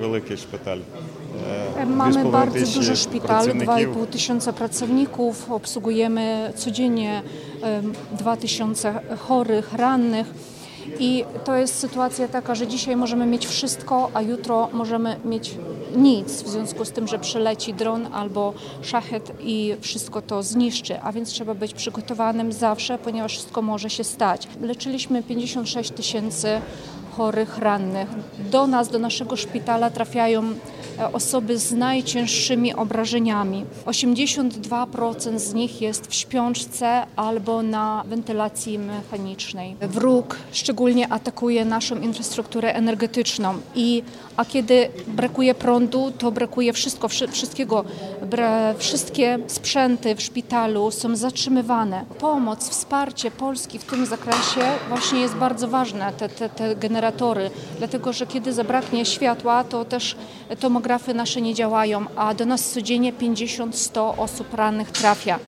великий шпиталь. Mamy bardzo duży szpital, 2,5 tysiąca pracowników, obsługujemy codziennie 2000 chorych, rannych. I to jest sytuacja taka, że dzisiaj możemy mieć wszystko, a jutro możemy mieć nic, w związku z tym, że przyleci dron albo szachet i wszystko to zniszczy, a więc trzeba być przygotowanym zawsze, ponieważ wszystko może się stać. Leczyliśmy 56 tysięcy chorych, rannych. Do nas, do naszego szpitala trafiają osoby z najcięższymi obrażeniami. 82% z nich jest w śpiączce albo na wentylacji mechanicznej. Wróg szczególnie atakuje naszą infrastrukturę energetyczną a kiedy brakuje prądu, to brakuje wszystkiego. Wszystkie sprzęty w szpitalu są zatrzymywane. Pomoc, wsparcie Polski w tym zakresie właśnie jest bardzo ważne, te generatory, dlatego że kiedy zabraknie światła, to też tomografy nasze nie działają, a do nas codziennie 50-100 osób rannych trafia.